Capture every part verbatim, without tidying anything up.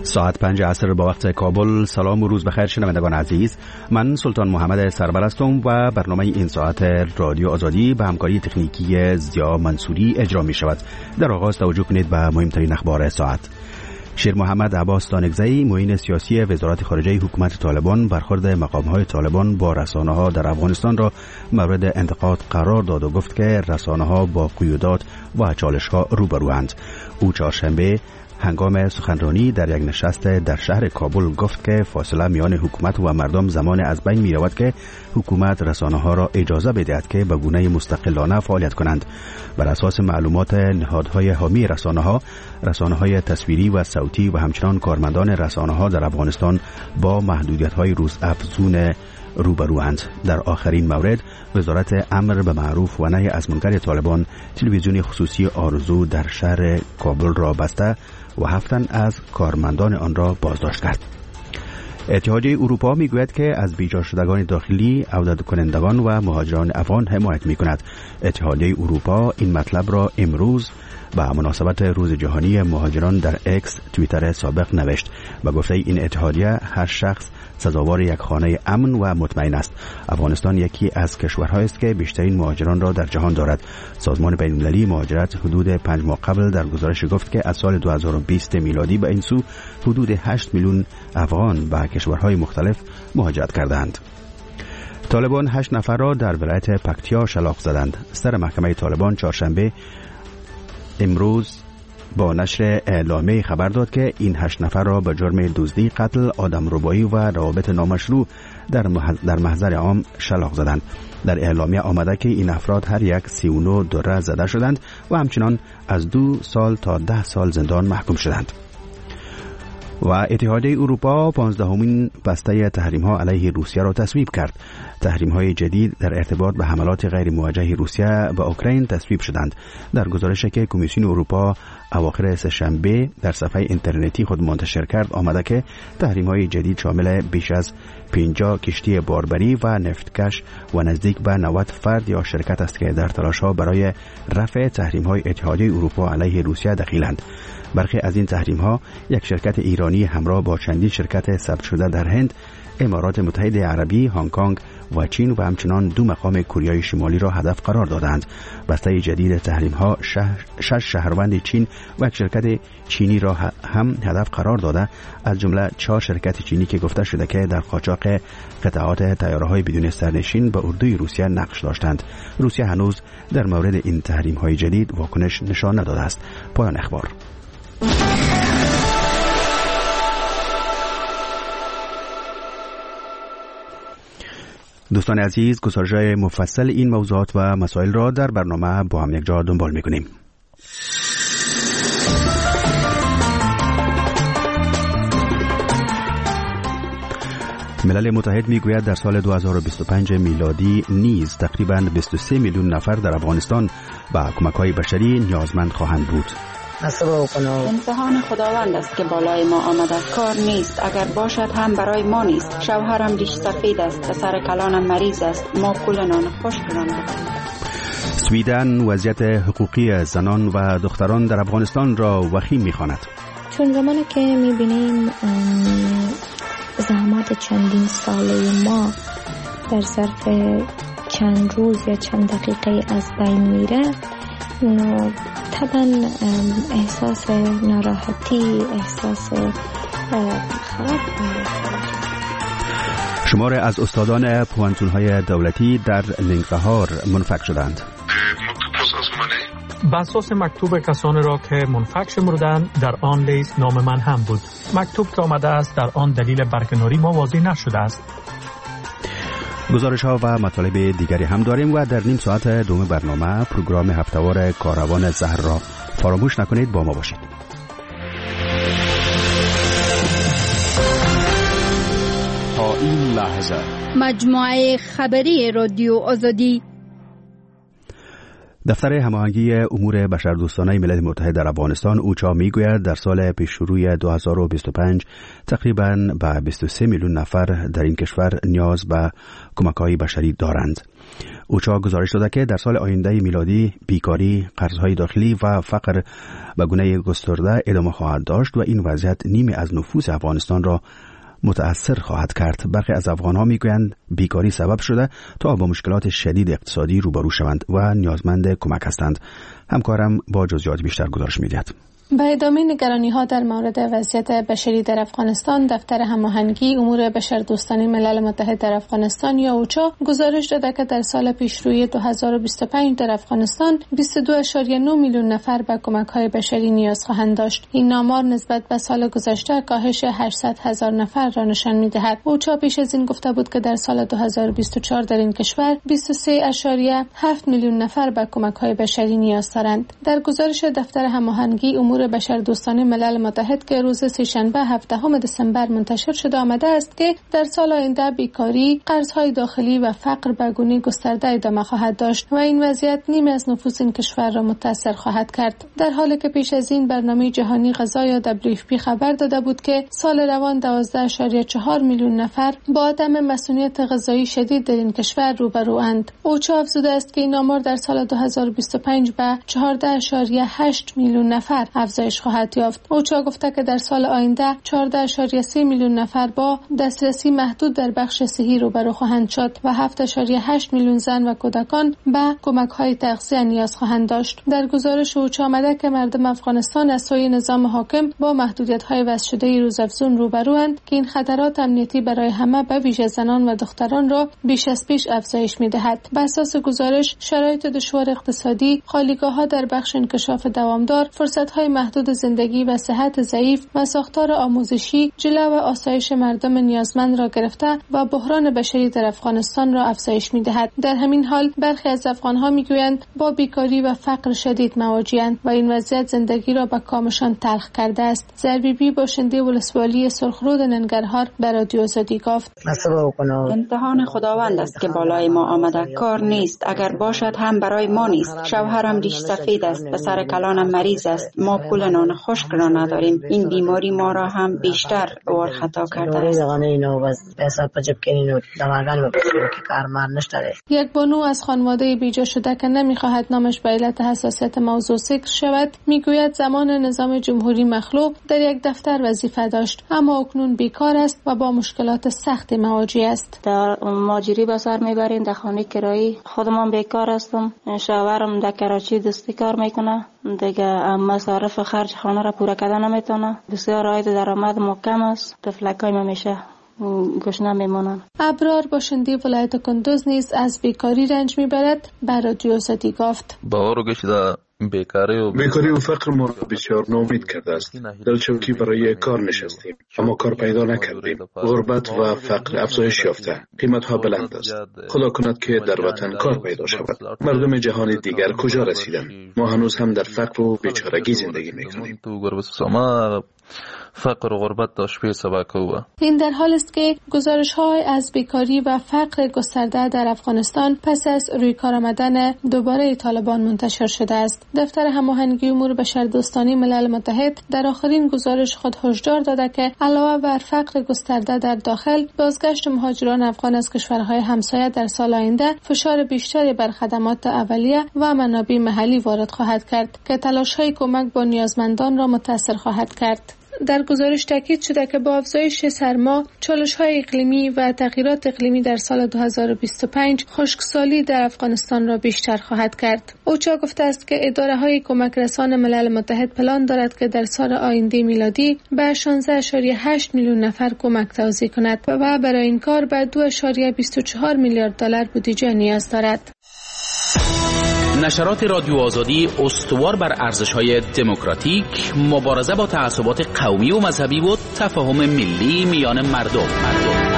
ساعت پنج عصر با وقت کابل. سلام و روز بخیر شنوندگان عزیز، من سلطان محمد سرور هستم و برنامه این ساعت رادیو آزادی به همکاری تکنیکی زیا منصوری اجرا می شود. در آغاز توجه کنید به مهمترین اخبار ساعت. شیر محمد عباس دانگزئی، معین سیاسی وزارت خارجه حکومت طالبان، برخورد مقام‌های طالبان با رسانه‌ها در افغانستان را مورد انتقاد قرار داد و گفت که رسانه‌ها با قیودات و چالش‌ها روبروند. او چهارشنبه هنگام سخنرانی در یک نشست در شهر کابل گفت که فاصله میان حکومت و مردم زمان از بین می رود که حکومت رسانه‌ها را اجازه بدهد که به گونه مستقلانه فعالیت کنند. بر اساس معلومات نهادهای حامی رسانه‌ها، رسانه‌های تصویری و صوتی و همچنان کارمندان رسانه‌ها در افغانستان با محدودیت‌های روزافزون روبروند. در آخرین مورد، وزارت امر به معروف و نهی از منکر طالبان تلویزیون خصوصی آرزو در شهر کابل را بسته و هفت تن از کارمندان آن را بازداشت کرد. اتحادیه اروپا میگوید که از بیجا شدگان داخلی، عودت کنندگان و مهاجران افغان حمایت میکند. اتحادیه اروپا این مطلب را امروز به مناسبت روز جهانی مهاجران در اکس توییتر سابق نوشت و گفته این اتحادیه هر شخص سزاوار یک خانه امن و مطمئن است. افغانستان یکی از کشورهایی است که بیشترین مهاجران را در جهان دارد. سازمان بین‌المللی مهاجرت حدود پنج ماه قبل در گزارش گفت که از سال دو هزار و بیست میلادی به این سو حدود هشت میلیون افغان به کشورهای مختلف مهاجرت کردند. طالبان هشت نفر را در ولایت پکتیا شلاق زدند. سر محکمه طالبان چهارشنبه امروز با نشر اعلامیه خبر داد که این هشت نفر را به جرم دزدی، قتل، آدمربایی و روابط نامشروع در در محضر عام شلاق زدند. در اعلامیه آمده که این افراد هر یک سی و نه دره زده شدند و همچنان از دو سال تا ده سال زندان محکوم شدند. و اتحادیه اروپا پانزدهمین بسته تحریم‌ها علیه روسیه را تصویب کرد. تحریم‌های جدید در ارتباط به حملات غیر موجه روسیه به اوکراین تصویب شدند. در گزارشی که کمیسیون اروپا اواخر سه‌شنبه در صفحه اینترنتی خود منتشر کرد آمده که تحریم‌های جدید شامل بیش از پنجاه کشتی باربری و نفتکش و نزدیک به نود فرد یا شرکت است که در تلاش‌ها برای رفع تحریم‌های اتحادیه اروپا علیه روسیه دخیلند. برخی از این تحریم‌ها یک شرکت ایرانی همراه با چندین شرکت ثبت شده در هند، امارات متحده عربی، هنگ کنگ و چین و همچنان دو مقام کوریای شمالی را هدف قرار دادند. بسته جدید تحریم‌ها شش شهروند چین و یک شرکت چینی را هم هدف قرار داده، از جمله چهار شرکت چینی که گفته شده که در قاچاق قطعات طیاره‌های بدون سرنشین به اردوی روسیه نقش داشتند. روسیه هنوز در مورد این تحریم‌های جدید واکنش نشان نداده است. پایان اخبار. دوستان عزیز، گزارش‌های مفصل این موضوعات و مسائل را در برنامه با هم یک جا دنبال می‌کنیم. ملل متحد میگوید در سال دو هزار و بیست و پنج میلادی نیز تقریباً بیست و سه میلیون نفر در افغانستان به کمک‌های بشری نیازمند خواهند بود. امتحان خداوند است که بالای ما آمده. کار نیست، اگر باشد هم برای ما نیست. شوهرم ریش سفید است و سر کلانم مریض است. ما پول نان خشک را نداریم. سویدن وضعیت حقوقی زنان و دختران در افغانستان را وخیم می‌خواند. چون زمانی که می‌بینیم زحمات چندین ساله ما در ظرف چند روز یا چند دقیقه از بین میره، طبعا احساس ناراحتی، احساس خراب. شمار از استادان پوهنتون‌های دولتی در ننگرهار منفک شدند. بر اساس مکتوب کسانی را که منفک شمردند در آن لیست نام من هم بود. مکتوب که آمده است در آن دلیل برکناری ما واضح نشده است. گزارش ها و مطالب دیگری هم داریم و در نیم ساعت دوم برنامه پروگرام هفته‌وار کاروان زهر را فراموش نکنید. با ما باشید. تا این لحظه مجموعه خبری رادیو آزادی. دفتر هماهنگی امور بشردوستانه ملل متحد در افغانستان اوچا میگوید در سال پیش شروع دو هزار و بیست و پنج تقریباً به بیست و سه میلیون نفر در این کشور نیاز به کمک‌های بشری دارند. اوچا گزارش داده که در سال آینده میلادی بیکاری، قرضهای داخلی و فقر به گونه گسترده ادامه خواهد داشت و این وضعیت نیمی از نفوس افغانستان را متأثر خواهد کرد. برخی از افغان‌ها میگویند بیکاری سبب شده تا با مشکلات شدید اقتصادی روبرو شوند و نیازمند کمک هستند. همکارم با جزئیات بیشتر گزارش می‌دهد. به ادامه نگرانی‌ها در مورد وضعیت بشری در افغانستان، دفتر هماهنگی امور بشردوستانه ملل متحد در افغانستان یا اوچا گزارش داده که در سال پیشروی دو هزار و بیست و پنج در افغانستان بیست و دو ممیز نه میلیون نفر به کمک‌های بشری نیاز خواهند داشت. این آمار نسبت به سال گذشته کاهش هشتصد هزار نفر را نشان می‌دهد. اوچا پیش از این گفته بود که در سال دو هزار و بیست و چهار در این کشور بیست و سه ممیز هفت میلیون نفر به کمک‌های بشری نیاز دارند. در گزارش دفتر هماهنگی امور بشردوستانه ملل متحد که روز سه‌شنبه هفدهم دسامبر منتشر شده آمده است که در سال آینده بیکاری، قرضهای داخلی و فقر به گونه گسترده ادامه خواهد داشت و این وضعیت نیمی از نفوس این کشور را متاثر خواهد کرد. در حالی که پیش از این برنامه جهانی غذا یا دبلیو اف پی خبر داده بود که سال روان دوازده ممیز چهار میلیون نفر با عدم مسئولیت غذایی شدید در این کشور روبروند. اوچا افزوده است که این آمار در سال دو هزار و بیست و پنج به چهارده ممیز هشت میلیون نفر افزایش خواهد یافت. اوچا گفته که در سال آینده چهارده ممیز سه میلیون نفر با دسترسی محدود در بخش صحی روبرو خواهند شد و هفت ممیز هشت میلیون زن و کودکان به کمک‌های تغذیه نیاز خواهند داشت. در گزارش اوچا آمده که مردم افغانستان از سوی نظام حاکم با محدودیت‌های وضع شده روزافزون روبروند که این خطرات امنیتی برای همه به ویژه زنان و دختران را بیش از پیش افزایش می‌دهد. بر اساس گزارش شرایط دشوار اقتصادی، خالیگاه‌ها در بخش انکشاف دوامدار، فرصت‌های محدود زندگی و صحت ضعیف و ساختار آموزشی جلو و آسایش مردم نیازمند را گرفته و بحران بشری در افغانستان را افزایش می‌دهد. در همین حال برخی از افغان‌ها می‌گویند با بیکاری و فقر شدید مواجه‌اند و این وضعیت زندگی را به کامشان تلخ کرده است. زربیبی باشنده ولسوالی سرخرود ننگرهار به رادیو آزادی گفت: امتحان خداوند است که بالای ما آمده، کار نیست، اگر باشد هم برای ما نیست. شوهرم ریش سفید است، پسر کلانم مریض است، ما پول نان خشک را نداریم. این بیماری ما را هم بیشتر وار خطا کرده است. یک بانو از خانواده بیجا شده که نمیخواهد نامش به علت حساسیت موضوع ذکر شود میگوید زمان نظام جمهوری مخلوق در یک دفتر وظیفه داشت، اما اکنون بیکار است و با مشکلات سختی مواجه است. در ماجری به سر میبریم، در خانه کرایی خودمان بیکار هستم. شوهرم در کراچی دستی کار میکنه، دیگه مصارف خرج خانه را پورا کردن نمیتونه. بسیار عاید درآمد ما کم است، طفلکای ما میشه گشنه میمونن. ابرار باشنده ولایت کندوز نیز از بیکاری رنج میبرد. بر رادیو آزادی گفت: باور گشته بیکاری و بیکاری و فقر ما را بسیار ناامید کرده است. در چوکی برای کار نشستیم اما کار پیدا نکردیم. غربت و فقر افزایش یافته، قیمت ها بلند است. خدا کند که در وطن کار پیدا شود. مردم جهان دیگر کجا رسیدند؟ ما هنوز هم در فقر و بیچارگی زندگی میکنیم. فقر و غربت داشت به سبک و این در حال است که گزارش‌های از بیکاری و فقر گسترده در افغانستان پس از روی کار آمدن دوباره طالبان منتشر شده است. دفتر هماهنگی امور بشردوستانه ملل متحد در آخرین گزارش خود هشدار داده که علاوه بر فقر گسترده در داخل، بازگشت مهاجران افغان از کشورهای همسایه در سال آینده فشار بیشتری بر خدمات اولیه و منابع محلی وارد خواهد کرد که تلاش‌های کمک به نیازمندان را متاثر خواهد کرد. در گزارش تاکید شده که با افزایش سرما، چالش‌های اقلیمی و تغییرات اقلیمی در سال دو هزار و بیست و پنج خشکسالی در افغانستان را بیشتر خواهد کرد. اوچا گفته است که اداره‌های کمک رسان ملل متحد پلان دارد که در سال آینده میلادی به شانزده ممیز هشت میلیون نفر کمک توزیع کند و برای این کار به دو ممیز بیست و چهار میلیارد دلار بودجه نیاز دارد. نشرات رادیو آزادی استوار بر ارزش‌های دموکراتیک، مبارزه با تعصبات قومی و مذهبی و تفاهم ملی میان مردم. مردم.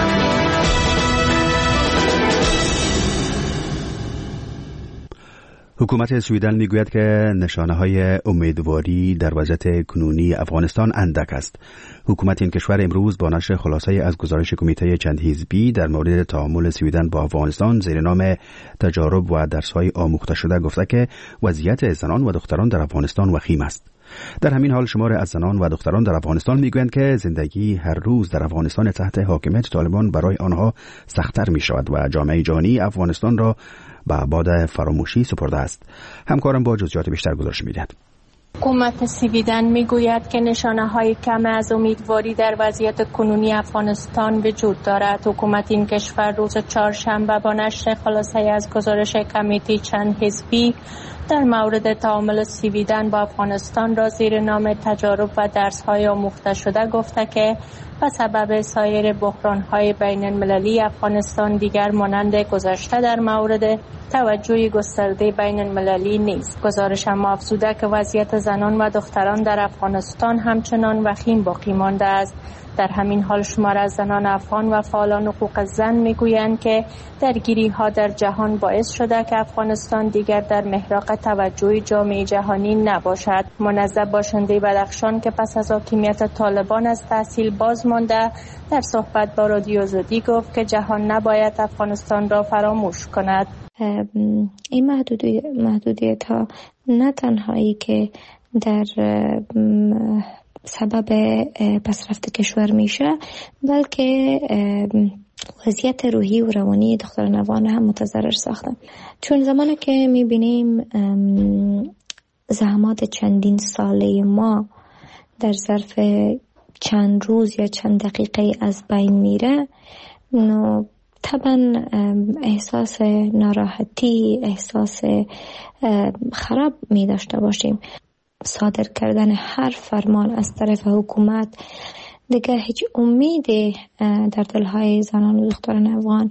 حکومت سویدن میگوید که نشانه‌های امیدواری در وضعیت کنونی افغانستان اندک است. حکومت این کشور امروز با نشر خلاصه‌ای از گزارش کمیته چند حزبی در مورد تعامل سویدن با افغانستان زیر نام تجارب و درس‌های آموخته شده گفته که وضعیت زنان و دختران در افغانستان وخیم است. در همین حال شمار از زنان و دختران در افغانستان میگویند که زندگی هر روز در افغانستان تحت حاکمیت طالبان برای آنها سخت‌تر می‌شود و جامعه جهانی افغانستان را به باد فراموشی سپرده است. همکارم با جزئیات بیشتر گزارش می‌دهد. حکومت سویدن میگوید که نشانه های کم از امیدواری در وضعیت کنونی افغانستان وجود دارد. حکومت این کشور روز چهارشنبه با نشر خلاصه از گزارش کمیته چند حزبی در مورد تعامل سویدن با افغانستان را زیر نام تجارب و درس‌های آموخته شده گفته که به سبب سایر بحران‌های بین المللی افغانستان دیگر مانند گذشته در مورد توجه گسترده بین المللی نیست. گزارش هم افزوده که وضعیت زنان و دختران در افغانستان همچنان وخیم باقی مانده است. در همین حال شمار از زنان افغان و فعالان حقوق زن میگویند که درگیری ها در جهان باعث شده که افغانستان دیگر در محراق توجه جامعه جهانی نباشد. منظر باشنده بدخشان که پس از حاکمیت طالبان از تحصیل باز مانده در صحبت با رادیو آزادی گفت که جهان نباید افغانستان را فراموش کند. این محدودیت محدودیت ها نه تنهایی که در سبب پسرفت کشور میشه، بلکه وضعیت روحی و روانی دختران افغان هم متضرر ساختن. چون زمانی که میبینیم زحمات چندین ساله ما در ظرف چند روز یا چند دقیقه از بین میره، طبعا احساس ناراحتی، احساس خراب می داشته باشیم. صادر کردن هر فرمان از طرف حکومت دیگه هیچ امیدی در دلهای زنان و دختران افغان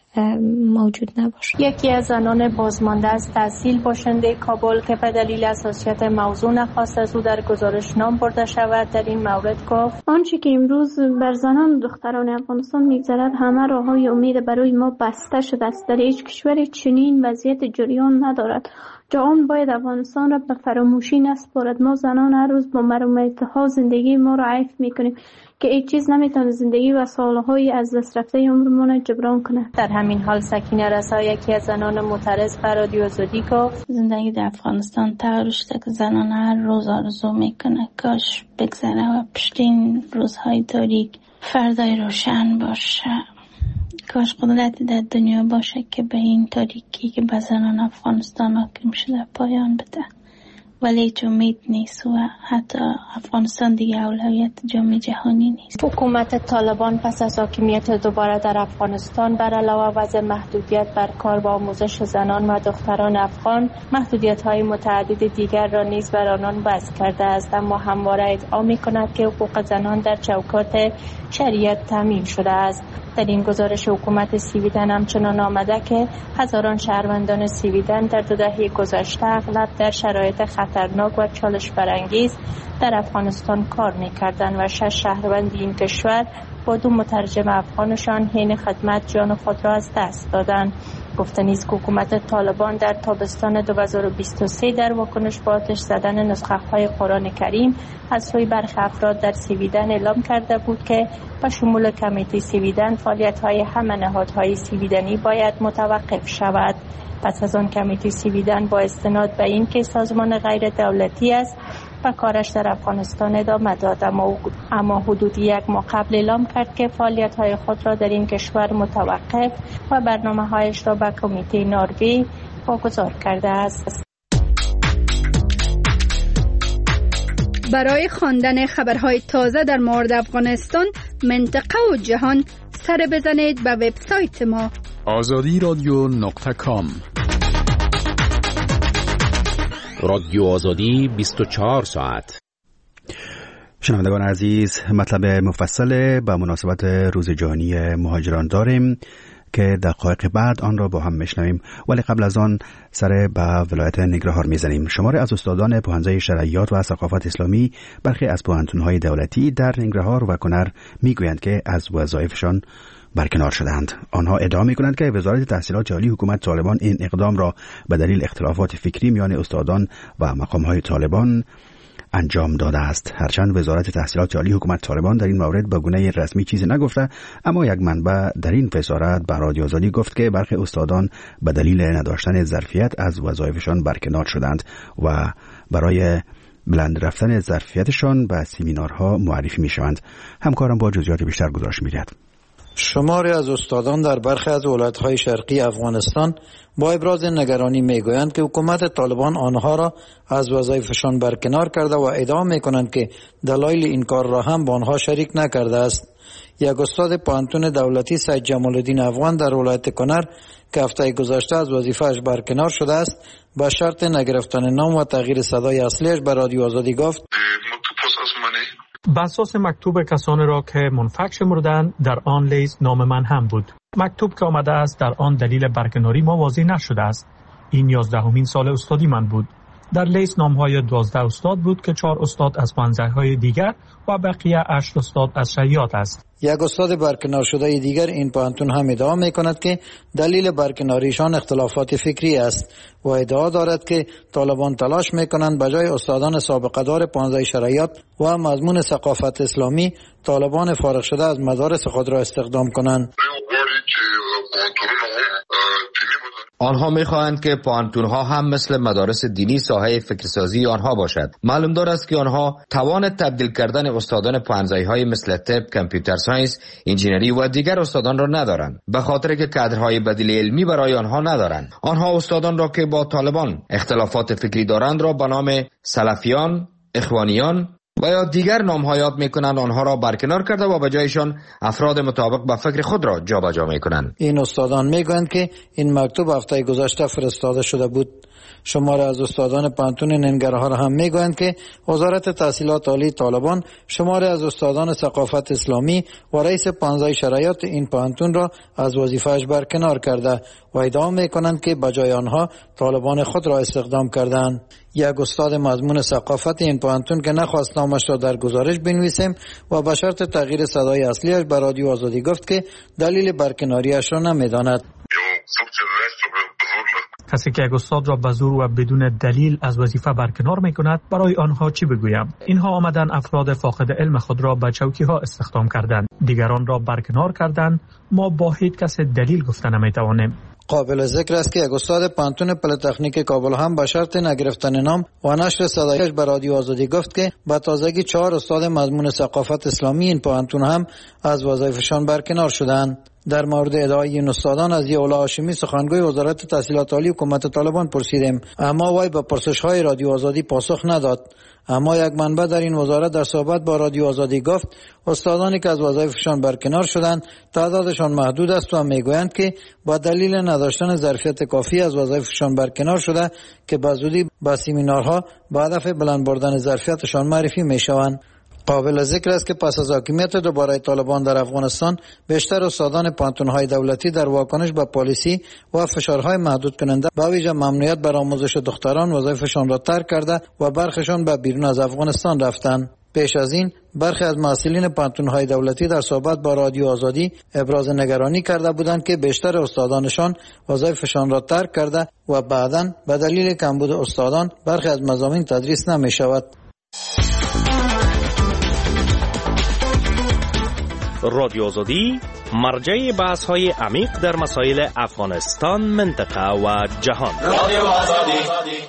موجود نباشه. یکی از زنان بازمانده از تحصیل باشنده کابل که به دلیل حساسیت موضوع نخواست از او در گزارش نام برده شود در این مورد گفت: آنچه که امروز بر زنان و دختران افغانستان میگذرد همه راههای امید برای ما بسته شده است. در هیچ کشوری چنین وضعیت جریان ندارد. جهان باید افغانستان را به فراموشی نسپارد. ما زنان هر روز با محرومیت‌ها زندگی ما را حیف میکنیم که هیچ چیز نمیتونه زندگی و سالهای از دست رفته عمرمان را جبران کنه. در همین حال سکینه رسا، یکی از زنان معترض به رادیو آزادی گفت: زندگی در افغانستان طوری شده که زنان هر روز آرزو میکنه کاش بگذره و پشت این روزهای تاریک فردای روشن باشه. کاش قدرتی در دنیا باشه که به این تاریکی که به زنان افغانستان حاکم شده پایان بده، ولی هیچ امید نیست و حتی افغانستان دیگه اولویت جامعه جهانی نیست. حکومت طالبان پس از حاکمیت دوباره در افغانستان بر علاوه وضع محدودیت بر کار و آموزش زنان و دختران افغان، محدودیت‌های متعدد دیگر را نیز بر آنان وضع کرده است، اما همواره ادعا می‌کند که حقوق زنان در چوکات شریعت تامین شده است. در این گزارش حکومت سویدن همچنان آمده که هزاران شهروندان سویدن در دو دهه گذشته اغلب در شرایط خطرناک و چالش برانگیز در افغانستان کار می‌کردند و شش شهروند این کشور با دو مترجم افغانشان حین خدمت جان خود را از دست دادند. گفته نیست که حکومت طالبان در تابستان دو هزار و بیست و سه در واکنش به آتش زدن نسخه‌های قرآن کریم از سوی برخی افراد در سویدن اعلام کرده بود که به شمول کمیته سویدن فعالیت‌های همه نهادهای سویدنی باید متوقف شود. پس از آن کمیته سویدن با استناد به این که سازمان غیر دولتی است و کارش در افغانستان ادامه داد، اما حدود یک ماه قبل اعلام کرد که فعالیت‌های خود را در این کشور متوقف و برنامه‌هایش را به کمیته نروژ واگذار کرده است. برای خواندن خبرهای تازه در مورد افغانستان، منطقه و جهان سر بزنید به وبسایت ما آزادی رادیو نقطه کام. رادیو آزادی بیست و چهار ساعت. شنوندگان عزیز، مطلب مفصل به مناسبت روز جهانی مهاجران داریم که دقایق بعد آن را با هم میشنویم، ولی قبل از آن سر به ولایت ننگرهار میزنیم. شماری از استادان پوهنځی شرعیات و ثقافت اسلامی برخی از پوهنتون‌های دولتی در ننگرهار و کنر میگویند که از وظایفشان برکنار شدند. آنها ادعا می‌کنند که وزارت تحصیلات عالی حکومت طالبان این اقدام را به دلیل اختلافات فکری میان استادان و مقام‌های طالبان انجام داده است. هرچند وزارت تحصیلات عالی حکومت طالبان در این مورد به گونه رسمی چیزی نگفته، اما یک منبع در این وزارت به رادیو آزادی گفت که برخی استادان به دلیل نداشتن ظرفیت از وظایفشان برکنار شدند و برای بلند رفتن ظرفیتشان به سمینارها معرفی می‌شوند. همکارم با جزئیات بیشتر گزارش می‌دهد. شماری از استادان در برخی از ولایت‌های شرقی افغانستان با ابراز نگرانی میگویند که حکومت طالبان آنها را از وظایفشان برکنار کرده و ادعا میکنند که دلایل این کار را هم با آنها شریک نکرده است. یک استاد پوهنتون دولتی سید جمال الدین افغان در ولایت کنر که هفته گذشته از وظیفه‌اش برکنار شده است با شرط نگرفتن نام و تغییر صدای اصلیش به رادیو آزادی گفت بر اساس مکتوب کسانی را که منفک شمردند در آن لیست نام من هم بود. مکتوب که آمده است در آن دلیل برکناری ما واضح نشده است. این یازدهمین سال استادی من بود. در لیست نام‌های دوازده استاد بود که چهار استاد از پانزده‌های دیگر و بقیه هشت استاد از شیعیات است. یک استاد برکنار شده دیگر این پوهنتون هم ادعا می‌کند که دلیل برکناریشان اختلافات فکری است و ادعا دارد که طالبان تلاش می‌کنند بجای استادان سابقه دار پانزده شرایط و مضمون ثقافت اسلامی طالبان فارغ شده از مدارس خود را استخدام کنند. آنها می‌خواهند که پوهنتون‌ها هم مثل مدارس دینی ساحه فکرسازی آنها باشد. معلوم دار است که آنها توان تبدیل کردن استادان پانزده‌های مثل طب، کامپیوتر ساینس، انجینری و دیگر استادان را ندارند، به خاطر که کادرهای بدیل علمی برای آنها ندارند. آنها استادان را که با طالبان اختلافات فکری دارند را به نام سلفیان، اخوانیان و یا دیگر نام‌ها یاد می‌کنند، آنها را برکنار کرده و به جایشان افراد مطابق با فکر خود را جابجا می‌کنند. این استادان میگویند که این مکتوب هفته گذشته فرستاده شده بود. شماره از استادان پوهنتون ننگرهار هم میگویند که وزارت تحصیلات عالی طالبان شماره از استادان ثقافت اسلامی و رئیس پانزده شرایط این پوهنتون را از وظیفه‌اش برکنار کرده و ادعا میکنند که بجای آنها طالبان خود را استخدام کردند. یک استاد مضمون ثقافت این پوهنتون که نخواست نامش را در گزارش بنویسیم و به شرط تغییر صدای اصلیش به رادیو آزادی گفت که دلیل برکناریش را نمیداند. کسی که یک استاد را به زور و بدون دلیل از وظیفه برکنار میکند، برای آنها چی بگویم؟ اینها آمدن افراد فاقد علم خود را به چوکی ها استخدام کردند، دیگران را برکنار کردند. ما با هیچ کس دلیل گفته نمیتوانیم. قابل ذکر است که یک استاد پوهنتون پلی‌تکنیک کابل هم به شرط نگرفتن نام و نشر صدایش به رادیو آزادی گفت که به تازگی چهار استاد مضمون ثقافت اسلامی این پوهنتون هم از وظایفشان برکنار شدند. در مورد ادعای این استادان از ضیاءالله هاشمی سخنگوی وزارت تحصیلات عالی حکومت طالبان پرسیدیم، اما وی به پرسش‌های رادیو آزادی پاسخ نداد. اما یک منبع در این وزارت در صحبت با رادیو آزادی گفت استادانی که از وظایفشان برکنار شدند تعدادشان محدود است و میگویند که با دلیل نداشتن ظرفیت کافی از وظایفشان برکنار شده که به زودی به سمینارها به هدف بلند بردن ظرفیتشان معرفی میشوند. قابل ذکر است که پس از حاکمیت دوباره طالبان در افغانستان بیشتر استادان پوهنتون‌های دولتی در واکنش به پالیسی و فشارهای محدود کننده به ویژه ممنوعیت بر آموزش دختران وظایفشان را ترک کرده و برخشان به بیرون از افغانستان رفتند. پیش از این برخی از محصلین پوهنتون‌های دولتی در صحبت با رادیو آزادی ابراز نگرانی کرده بودند که بیشتر استادانشان وظایفشان را ترک کرده و بعداً به دلیل کمبود استادان برخی از مضامین تدریس نمی‌شود. رادیو آزادی مرجع بحث های عمیق در مسائل افغانستان، منطقه و جهان. رادیو آزادی.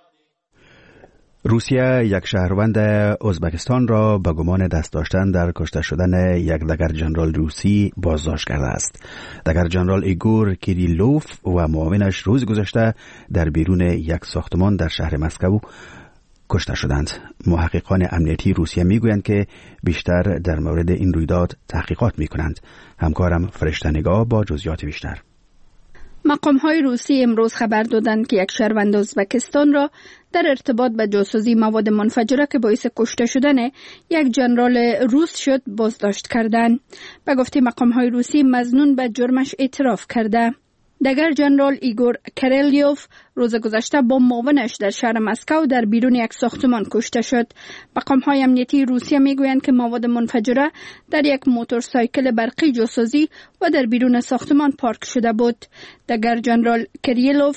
روسیه یک شهروند ازبکستان را به گمان دست داشتن در کشته شدن یک دگر جنرال روسی بازداشت کرده است. دگر جنرال ایگور کیریلوف و معاونش روز گذشته در بیرون یک ساختمان در شهر مسکو کشته شدند. محققان امنیتی روسیه میگویند که بیشتر در مورد این رویداد تحقیقات میکنند. همکارم فرشته نگاه با جزئیات بیشتر. مقام‌های روسی امروز خبر دادند که یک شهروند ازبکستان را در ارتباط به جاسوسی مواد منفجره که باعث کشته شدن یک جنرال روس شد بازداشت کردند. به گفته مقام‌های روسی مظنون به جرمش اعتراف کرده. دگر جنرال ایگور کریلیوف روز گذشته با معاونش در شهر مسکو در بیرون یک ساختمان کشته شد. مقام‌های امنیتی روسیه میگویند که مواد منفجره در یک موتورسایکل برقی جاسازی و در بیرون ساختمان پارک شده بود. دگر جنرال کریلیوف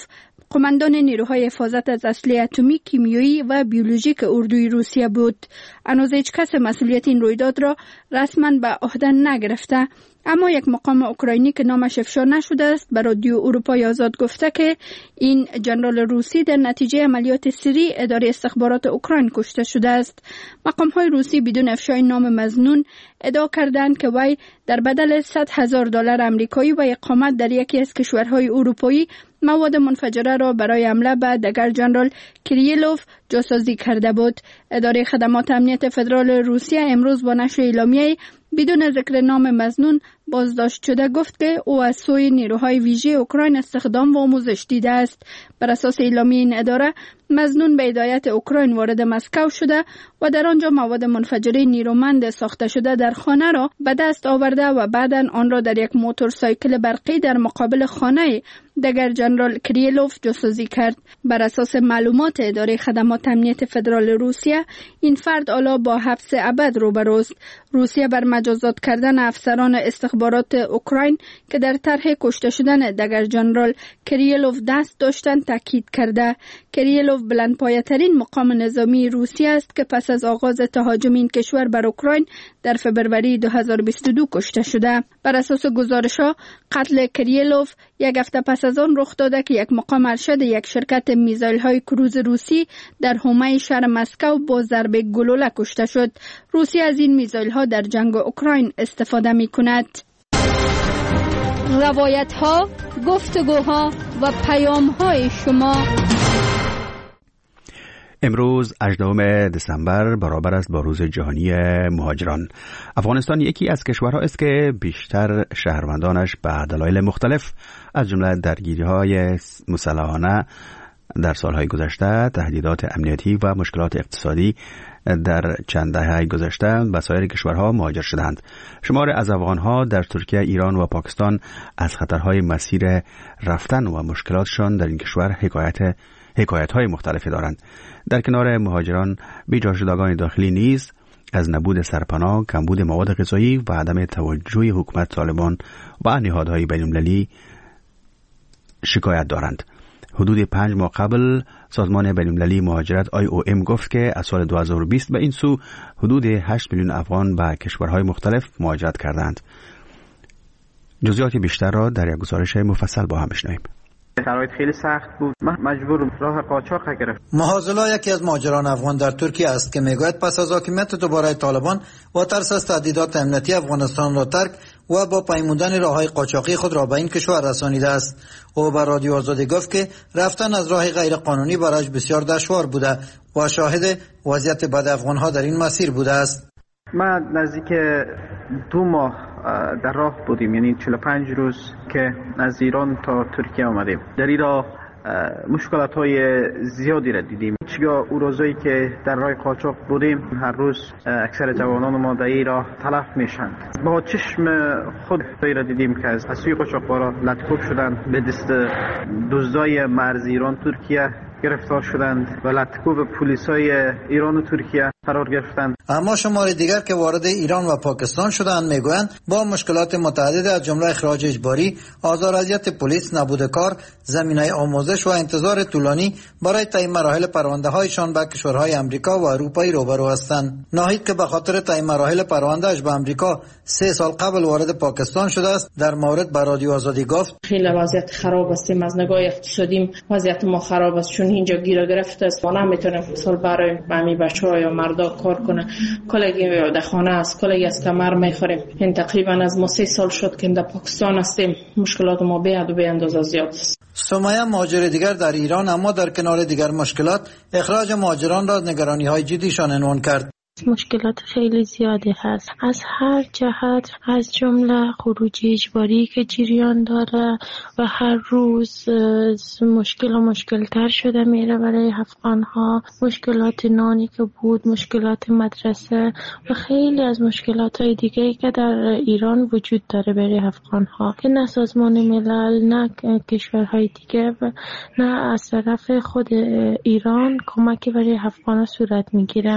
قماندان نیروهای حفاظت از اسلحه اتمی، کیمیایی و بیولوژیک اردوی روسیه بود. هنوز هیچ کس مسئولیت این رویداد را رسما به عهده نگرفته، اما یک مقام اوکراینی که نامش افشا نشده است به رادیو اروپای آزاد گفته که این ژنرال روسی در نتیجه عملیات سری اداره استخبارات اوکراین کشته شده است. مقام‌های روسی بدون افشای نام مظنون ادعا کردند که وی در بدل صد هزار دلار آمریکایی و اقامت در یکی از کشورهای اروپایی مواد منفجره را برای حمله به دگر ژنرال کریلوف جاسازی کرده بود. اداره خدمات امنیت فدرال روسیه امروز با نشر اعلامیه بدون ذکر نام مظنون بازداشت شده گفت که او از سوی نیروهای ویژه اوکراین استخدام و آموزش دیده است. بر اساس اعلامیه این اداره، مظنون به هدایت اوکراین وارد مسکو شده و در آنجا مواد منفجره نیرومند ساخته شده در خانه را به دست آورده و بعداً آن را در یک موتورسایکل برقی در مقابل خانه دگر ژنرال کریلوف جاسازی کرد. بر اساس معلومات اداره خدمات امنیت فدرال روسیه، این فرد حالا با حبس ابد روبروست. روسیه بر مجازات کردن افسران استخبارات اوکراین که در طرح کشته شدن دگر ژنرال کریلوف دست داشتند تاکید کرده. کریلوف بلندپایه‌ترین مقام نظامی روسیه است که پس از آغاز تهاجم این کشور بر اوکراین در فبروری دو هزار و بیست و دو کشته شده. بر اساس گزارش‌ها، قتل کریلوف یک هفته پس از آن رخ داده که یک مقام ارشد یک شرکت میزایل‌های کروز روسی در حومه شهر مسکو با ضربه گلوله کشته شد. روسیه از این میزایل‌ها در جنگ اوکراین استفاده می‌کند. روایت‌ها، گفتگوها و پیام‌های شما. امروز هجدهم دسامبر برابر است با روز جهانی مهاجران. افغانستان یکی از کشورها است که بیشتر شهروندانش به دلایل مختلف از جمله درگیری‌های مسلحانه در سالهای گذشته، تهدیدات امنیتی و مشکلات اقتصادی در چند دهه گذشته به سایر کشورها مهاجر شدند. شمار از افغانها در ترکیه، ایران و پاکستان از خطرهای مسیر رفتن و مشکلاتشان در این کشور حکایت حکایت‌های مختلفی دارند. در کنار مهاجران بیجا شدگان داخلی نیز از نبود سرپناه، کمبود مواد غذایی و عدم توجه حکومت طالبان و نهادهای بین‌المللی شکایت دارند. حدود پنج ماه قبل سازمان بین‌المللی مهاجرت آی او ام گفت که از سال دو هزار و بیست به این سو حدود هشت میلیون افغان به کشورهای مختلف مهاجرت کردند. جزئیات بیشتر را در یک گزارش مفصل با هم بشنویم. شرایط خیلی سخت بود. من مجبور راه قاچاق گرفتم. مهاجلا یکی از مهاجران افغان در ترکیه است که میگوید پس از حاکمیت دوباره طالبان و ترس از تهدیدات امنیتی افغانستان را ترک و با پیمودن راههای قاچاقی خود را به این کشور رسانیده است. او بر رادیو آزادی گفت که رفتن از راه غیر قانونی برایش بسیار دشوار بوده و شاهد وضعیت بد افغانها در این مسیر بوده است. ما نزدیک دو ماه در راه بودیم، یعنی چهل و پنج روز که از ایران تا ترکیه آمدیم. در این راه مشکلات های زیادی را دیدیم. چگاه او روزایی که در راه قاچاق بودیم، هر روز اکثر جوانان ما در این راه تلف میشند. با چشم خود را دیدیم که از سوی قاچاقبرا لطکوب شدند، به دست دزدای مرز ایران ترکیه گرفتار شدند و لطکوب پلیسای ایران و ترکیه قرار گرفتند. اما شمار دیگر که وارد ایران و پاکستان شدند میگویند با مشکلات متعدد از جمله اخراج اجباری، آزار اذیت پلیس، نبود کار، زمینه آموزش و انتظار طولانی برای طی مراحل پرونده‌هایشان به کشورهای آمریکا و اروپایی روبرو هستند. ناهید که به خاطر طی مراحل پرونده‌اش به آمریکا سه سال قبل وارد پاکستان شده است، در مورد به رادیو آزادی گفت: خیلی وضعیت خراب است. از نگاه اقتصادی وضعیت ما خراب است، چون اینجا گیر گرفته است. ما نمیتونیم مثلا برای همین بچه‌ها یا مردا کار کنه. کلگی در خانه است، کلگی از کمر میخوریم. این تقریبا از ما سه سال شد که در پاکستان هستیم. مشکلات ما به حد و به اندازه زیاد است. سمیه مهاجر دیگر در ایران، اما در کنار دیگر مشکلات، اخراج مهاجران را نگرانی‌های جدیشان عنوان کرد. مشکلات خیلی زیادی هست از هر جهت، از جمله خروج اجباری که جریان داره و هر روز مشکل و مشکل تر شده میره برای افغان‌ها. مشکلات نانی که بود، مشکلات مدرسه و خیلی از مشکلات های دیگه که در ایران وجود داره برای افغان‌ها که نه سازمان ملل نه کشورهای دیگه و نه از طرف خود ایران کمکی برای افغان‌ها صورت میگیره.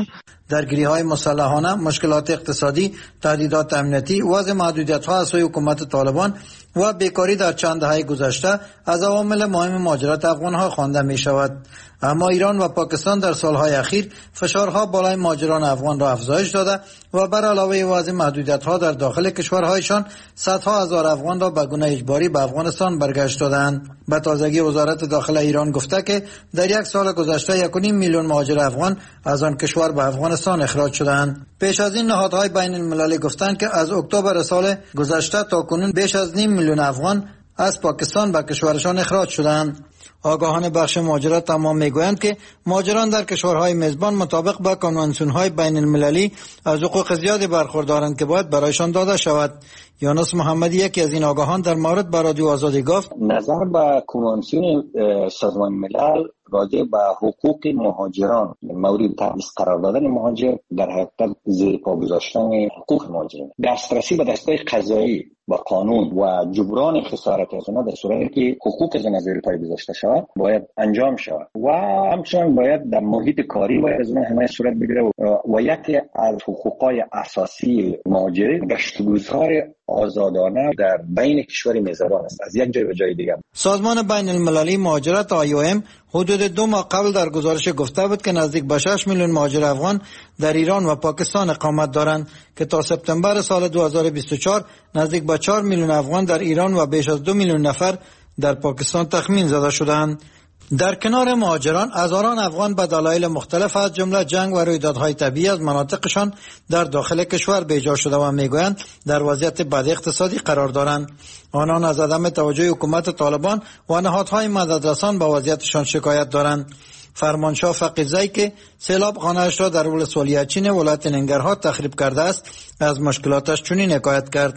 درگیری‌های مسلحانه، مشکلات اقتصادی، تهدیدات امنیتی، وضع محدودیت‌ها از سوی حکومت طالبان و بیکاری در چند دهه گذشته از عوامل مهم مهاجرت افغان‌ها خوانده می‌شود. اما ایران و پاکستان در سالهای اخیر فشارها بالای مهاجران افغان را افزایش داده و بر علاوه وضع محدودیت‌ها در داخل کشورهایشان صدها هزار افغان را به گونه اجباری به افغانستان برگشت دادند. به تازگی وزارت داخله ایران گفته که در یک سال گذشته یک و نیم میلیون مهاجر افغان از آن کشور به افغانستان اخراج شدند. پیش از این نهادهای بین المللی گفتند که از اکتبر سال گذشته تا کنون بیش از نیم میلیون افغان از پاکستان به کشورشان اخراج شدند. آگاهان بخش مهاجرت اما میگویند که مهاجران در کشورهای میزبان مطابق با کنوانسیون‌های بین المللی از حقوق زیادی برخوردارند که باید برایشان داده شود. یونس محمدی یکی از این آگاهان در مورد به رادیو آزادی گفت نظر به کنوانسیون سازمان ملل راجع به حقوق مهاجران مورد تبعیض قرار دادن مهاجر در حقیقت زیر پا گذاشتن حقوق مهاجران، دسترسی به دستگاه قضایی و قانون و جبران خسارت از آنها در صورتی که حقوق از آنها زیر پای گذاشته شود باید انجام شود و همچنین باید در محیط کاری باید از آنها حمایت صورت بگیره و یکی از حقوقهای اساسی مهاجرین گشت و گذار آزادانه در بین کشور میزبان است، از یک جای به جای دیگر. سازمان بین المللی مهاجرت آی او ام حدود دو ماه قبل در گزارش گفته بود که نزدیک به شش میلیون مهاجر افغان در ایران و پاکستان اقامت دارند که تا سپتامبر سال دو هزار و بیست و چهار نزدیک به چهار میلیون افغان در ایران و بیش از دو میلیون نفر در پاکستان تخمین زده شدند. در کنار مهاجران، هزاران افغان به دلایل مختلف از جمله جنگ و رویدادهای طبیعی از مناطقشان در داخل کشور بیجا شده و میگویند در وضعیت بد اقتصادی قرار دارند. آنان از عدم توجه حکومت طالبان و نهادهای مددرسان به وضعیتشان شکایت دارند. فرمانشاه فقیزی که سیلاب خانه‌اش را در ولسوالی چین ولایت ننگرهار تخریب کرده است از مشکلاتش چنین حکایت کرد.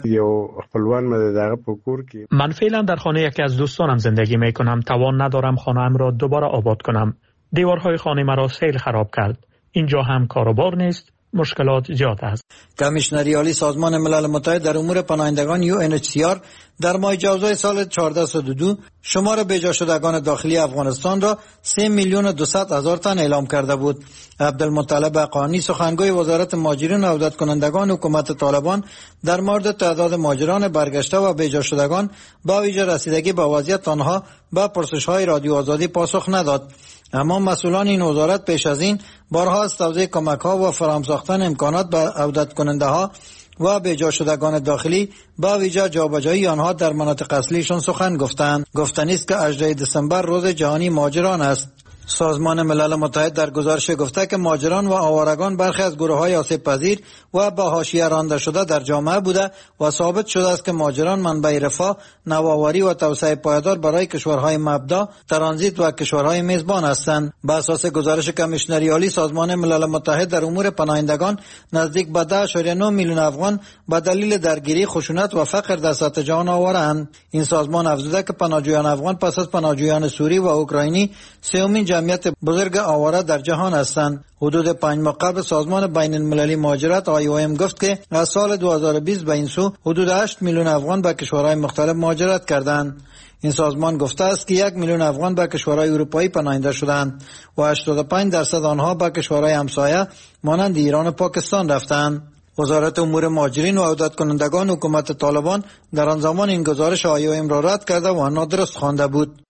من فعلا در خانه یکی از دوستانم زندگی می کنم. توان ندارم خانه‌ام را دوباره آباد کنم. دیوارهای خانه مرا سیل خراب کرد. اینجا هم کاروبار نیست. مشکلات زیاد است. کمیشنری عالی سازمان ملل متحد در امور پناهندگان یو ان اچ سی آر در ماه جوزای سال چهارده صد و دو شمار بیجا شدگان داخلی افغانستان را سه میلیون و دویست هزار تن اعلام کرده بود. عبدالمطلب حقانی سخنگوی وزارت مهاجرین و عودت کنندگان حکومت طالبان در مورد تعداد مهاجران برگشته و بیجا شدگان با ویژه رسیدگی به وضعیت آنها به پرسش‌های رادیو آزادی پاسخ نداد. اما مسئولان این وزارت پیش از این بارها از توزیع کمک‌ها و فراهم ساختن امکانات به عودت کننده‌ها و بیجا شدگان داخلی با ویژه جابجایی آنها در مناطق اصلیشان سخن گفتند. گفتنی است که هجدهم دسامبر روز جهانی مهاجران است. سازمان ملل متحد در گزارش گفته که مهاجران و آوارگان برخی از گروه‌های آسیب پذیر و به حاشیه رانده شده در جامعه بوده و ثابت شده است که مهاجران منبع رفاه، نوآوری و توسعه پایدار برای کشورهای مبدا، ترانزیت و کشورهای میزبان هستند. بر اساس گزارش کمیشنری عالی سازمان ملل متحد در امور پناهندگان نزدیک به ده و نه میلیون افغان به دلیل درگیری، خشونت و فقر در سطح جهان آواره‌اند. این سازمان افزوده که پناهجویان افغان پس از پناهجویان سوری و اوکراینی سومین جمعیت بزرگ آواره در جهان هستند. حدود پنج ماه قبل سازمان بین المللی مهاجرت آی او ام گفت که از سال دو هزار و بیست به این سو حدود هشت میلیون افغان به کشورهای مختلف مهاجرت کردند. این سازمان گفته است که یک میلیون افغان به کشورهای اروپایی پناهنده شدند و هشتاد و پنج درصد آنها به کشورهای همسایه مانند ایران و پاکستان رفتند. وزارت امور مهاجرین و عودت کنندگان حکومت طالبان در آن زمان این گزارش آی او ام را رد کرده و نادرست خوانده بود.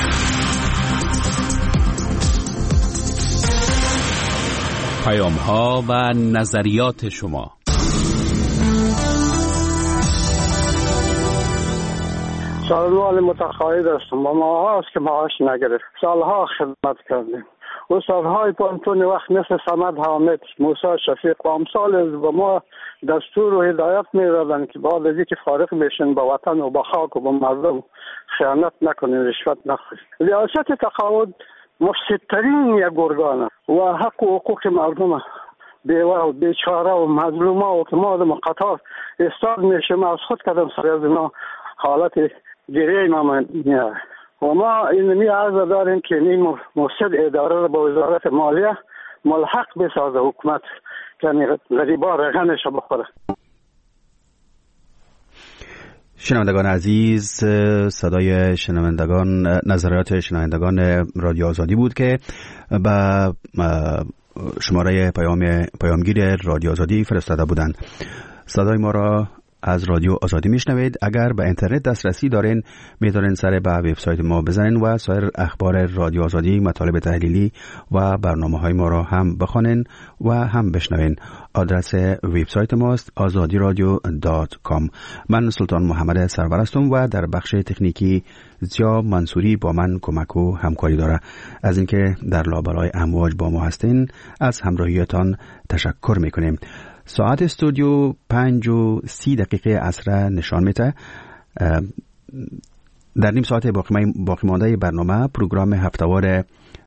پیام‌ها و نظریات شما. سالوال متقاعد هستم. با ما هاست که معاش نگرفت. سالها خدمت کردیم. استادهای پانتون وقت مثل صمد حامد، موسی شفیق و امثال و ما دستور و هدایت می‌دادن که بعد از اینکه فارغ بشن با وطن و با خاک و با مردم خیانت نکنین، رشوت نخورین. ریاست تقاعد مفسدترین یک گرگان و حق و حقوق مردم بیوه و بیچاره و مظلومه و که ما در قطار استاد میشم از خود کردم سر از اینا حالت گریه ما میاره و ما اینمی عرض داریم که این مفسد اداره را با وزارت مالیه ملحق بسازه حکومت که غریبا رغنش بخوره. شنوندگان عزیز، صدای شنوندگان، نظریات شنوندگان رادیو آزادی بود که به شماره پیام پیامگیر رادیو آزادی فرستاده بودند. صدای ما را از رادیو آزادی میشنوید. اگر به اینترنت دسترسی دارین میتونین سر به وبسایت ما بزنین و سایر اخبار رادیو آزادی، مطالب تحلیلی و برنامه‌های ما را هم بخونین و هم بشنوین. آدرس وبسایت ماست آزادی رادیو دات کام. من سلطان محمد سرور هستم و در بخش تکنیکی زیا منصوری با من کمک و همکاری داره. از اینکه در لابلای امواج با ما هستین از همراهیتان تشکر میکنیم. ساعت استودیو پنج و سی دقیقه عصر نشان میده. در نیم ساعت باقی مانده برنامه پروگرام هفتهوار